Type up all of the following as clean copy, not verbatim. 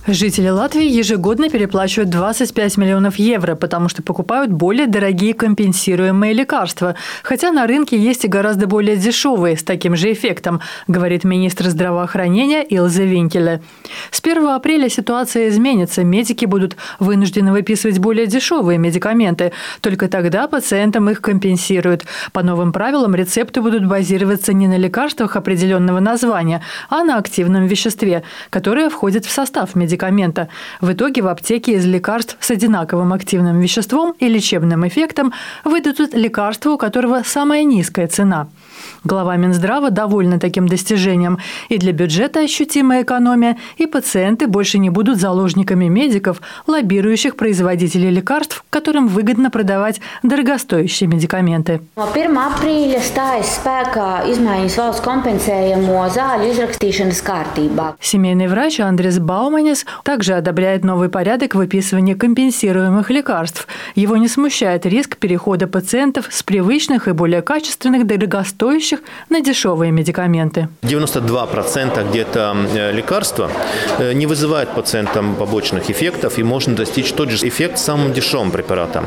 Жители Латвии ежегодно переплачивают 25 миллионов евро, потому что покупают более дорогие компенсируемые лекарства. Хотя на рынке есть и гораздо более дешевые с таким же эффектом, говорит министр здравоохранения Илзе Винкеле. С 1 апреля ситуация изменится. Медики будут вынуждены выписывать более дешевые медикаменты. Только тогда пациентам их компенсируют. По новым правилам рецепты будут базироваться не на лекарствах определенного названия, а на активном веществе, которое входит в состав медикамента. В итоге в аптеке из лекарств с одинаковым активным веществом и лечебным эффектом выдадут лекарство, у которого самая низкая цена. Глава Минздрава довольна таким достижением. И для бюджета ощутимая экономия, и пациенты больше не будут заложниками медиков, лоббирующих производителей лекарств, которым выгодно продавать дорогостоящие медикаменты. 1 апреля stājas spēkā izmaiņas valsts kompensējamo zāļu izrakstīšanas kārtībā. Семейный врач Андрис Бауманис также одобряет новый порядок выписывания компенсируемых лекарств. Его не смущает риск перехода пациентов с привычных и более качественных дорогостоящих на дешевые медикаменты. 92% где-то лекарства не вызывают пациентам побочных эффектов, и можно достичь тот же эффект самым дешевым препаратом.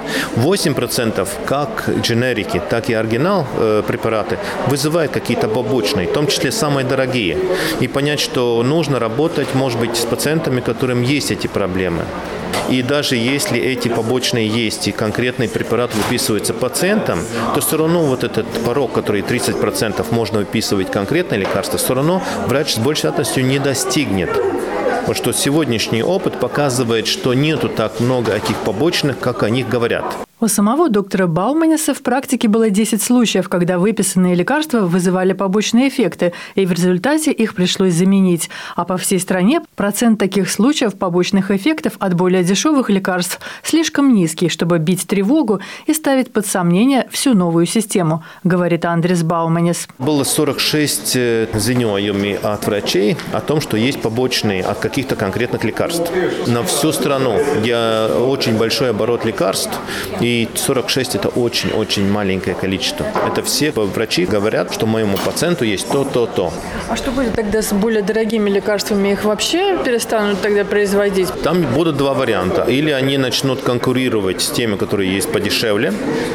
8% как дженерики, так и оригинал препараты вызывают какие-то побочные, в том числе самые дорогие. И понять, что нужно работать, может быть, с пациентами, которым есть эти проблемы. И даже если эти побочные есть и конкретный препарат выписывается пациентам, то все равно вот этот порог, который 30% можно выписывать конкретное лекарство, все равно врач с большей вероятностью не достигнет. Потому что сегодняшний опыт показывает, что нету так много этих побочных, как о них говорят. У самого доктора Бауманиса в практике было 10 случаев, когда выписанные лекарства вызывали побочные эффекты, и в результате их пришлось заменить. А по всей стране процент таких случаев побочных эффектов от более дешевых лекарств слишком низкий, чтобы бить тревогу и ставить под сомнение всю новую систему, говорит Андрис Бауманис. Было 46 заявлений от врачей о том, что есть побочные от каких-то конкретных лекарств. На всю страну, где очень большой оборот лекарств, и 46 – это очень-очень маленькое количество. Это все врачи говорят, что моему пациенту есть то. А что будет тогда с более дорогими лекарствами? Их вообще перестанут тогда производить? Там будут два варианта. Или они начнут конкурировать с теми, которые есть подешевле,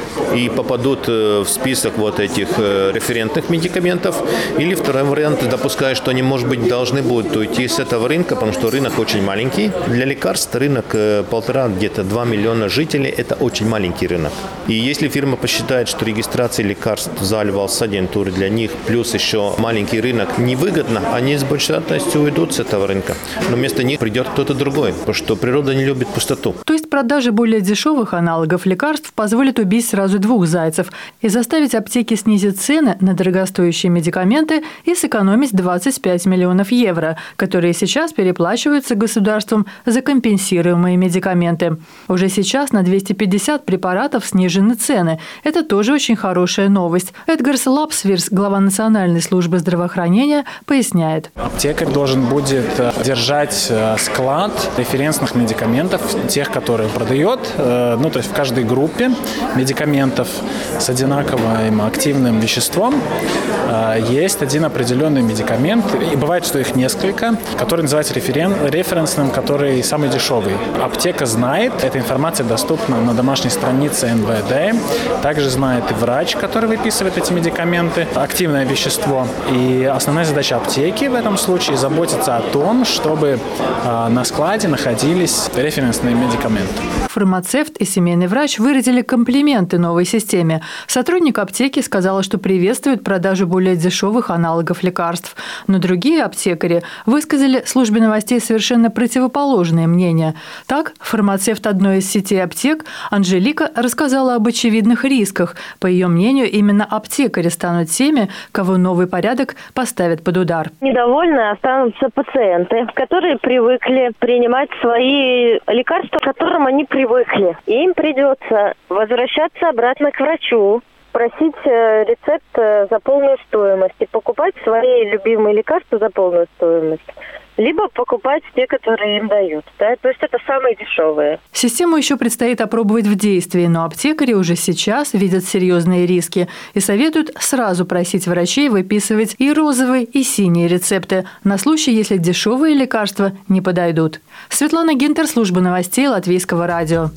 и попадут в список вот этих референтных медикаментов. Или второй вариант, допуская, что они, может быть, должны будут уйти с этого рынка, потому что рынок очень маленький. Для лекарств рынок 1,5, где-то 2 миллиона жителей – это очень маленький рынок. И если фирма посчитает, что регистрация лекарств в зале Валсагентуры для них плюс еще маленький рынок невыгодно, они с большой вероятностью уйдут с этого рынка. Но вместо них придет кто-то другой, потому что природа не любит пустоту. То есть продажа более дешевых аналогов лекарств позволит убить сразу двух зайцев и заставить аптеки снизить цены на дорогостоящие медикаменты и сэкономить 25 миллионов евро, которые сейчас переплачиваются государством за компенсируемые медикаменты. Уже сейчас на 250 препаратов снижены цены. Это тоже очень хорошая новость. Эдгарс Лапсвирс, глава Национальной службы здравоохранения, поясняет. Аптекарь должен будет держать склад референсных медикаментов, тех, которые продает, то есть в каждой группе медикаментов с одинаковым активным веществом есть один определенный медикамент, и бывает, что их несколько, который называется референсным, который самый дешевый. Аптека знает, эта информация доступна на домашней странице НВД. Также знает и врач, который выписывает эти медикаменты, активное вещество. И основная задача аптеки в этом случае заботиться о том, чтобы на складе находились референсные медикаменты. Фармацевт и семейный врач выразили комплименты новой системе. Сотрудник аптеки сказала, что приветствует продажу более дешевых аналогов лекарств. Но другие аптекари высказали службе новостей совершенно противоположные мнения. Так, фармацевт одной из сетей аптек Анжелика рассказала об очевидных рисках. По ее мнению, именно аптекари станут теми, кого новый порядок поставит под удар. Недовольны останутся пациенты, которые привыкли принимать свои лекарства, к которым они привыкли. Им придется возвращаться обратно к врачу, просить рецепт за полную стоимость и покупать свои любимые лекарства за полную стоимость. Либо покупать те, которые им дают. Да? То есть это самые дешевые. Систему еще предстоит опробовать в действии, но аптекари уже сейчас видят серьезные риски и советуют сразу просить врачей выписывать и розовые, и синие рецепты на случай, если дешевые лекарства не подойдут. Светлана Гинтер, служба новостей Латвийского радио.